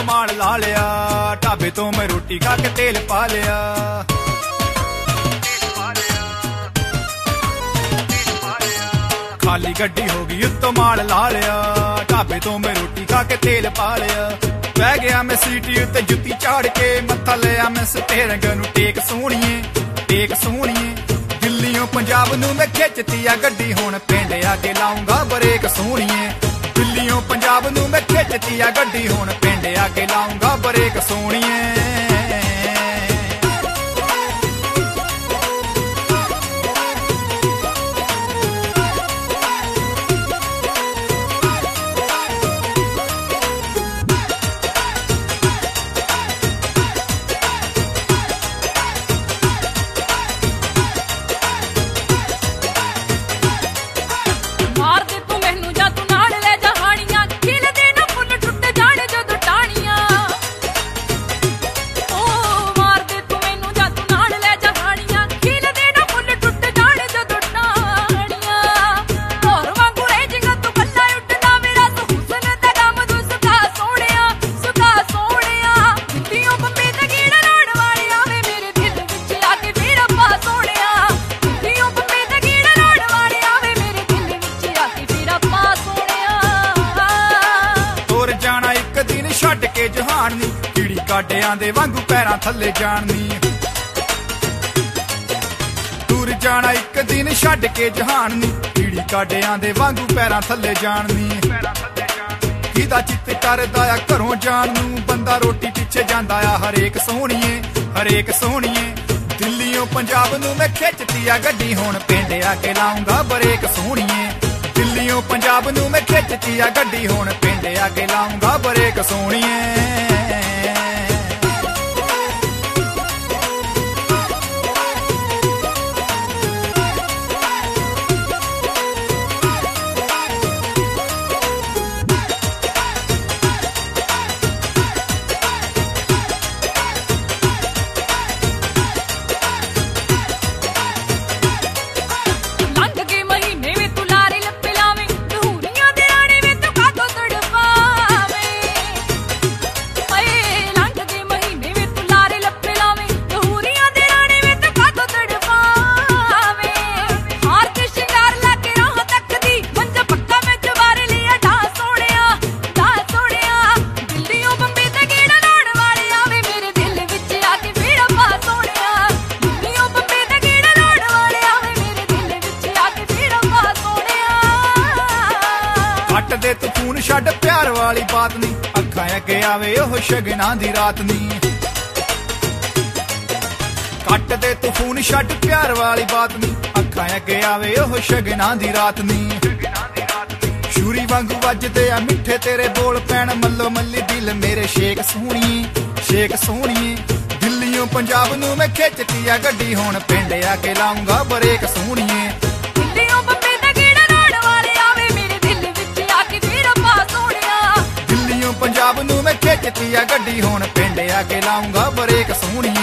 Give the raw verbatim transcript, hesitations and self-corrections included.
उत्तों माल ला लिया, ढाबे तो मैं रोटी खा के तेल पा लिया। खाली गड्डी हो गई उत्तों माल ला लिया, ढाबे तो मैं रोटी खा के तेल पा लिया। बह गया मैं सीटी उत्ते जुत्ती झाड़ के, मत्था लिया मैं स्टेरिंग नूं टेक सोहणीए, टेक सोहणीए। दिल्लियों पंजाब नूं मैं खिचती आ गड्डी, हुण पिंड आगे लाऊंगा बरेक सोहणीए। दिल्लियों पंजाब नूं मैं खिचती आ गड्डी, हुण पिंड आगे लाऊंगा बरेक सोहणीए। छड्ड के जहान नी, कीड़ी काटियां दे वांगू पैरां थल्ले जाण नी। दूर जाना एक दिन छड्ड के जहान नी, कीड़ी काटियां दे वांगू पैरां थल्ले जाण नी। किदा चित्त करदा आ घरों जाण नूं, बंदा रोटी पिछे जांदा आ हरेक सोहणीए, हरेक सोहणीए। दिल्लियों पंजाब नूं मैं खिचती आ गड्डी, हुण पिंड आके लाऊंगा बरेक सोहणीए। दिल्लियों पंजाब नूं मैं खिचती आ गड्डी, हुण पिंड आके लाऊंगा बरेक सोहणीए। दे तू खून छड्ड प्यार वाली बात नी, अखां अगे आवे ओह शगनां दी रात नी। कट दे तू खून छड्ड प्यार वाली बात नी, अखां अगे आवे ओह शगनां दी रात नी। छुरी वांगू वजदे आ मिठे तेरे बोल पैण, मल्लो मल्ली दिल मेरे शेक सोहणीए, शेक सोहणीए। दिल्लियों पंजाब नूं मैं खिचती आ गड्डी, हुण पिंड आके लाऊंगा बरेक सोहणीए। पंजाब नूं मैं खिचती आ गड्डी, हुण पिंड आके लाऊंगा बरेक सोहणीए।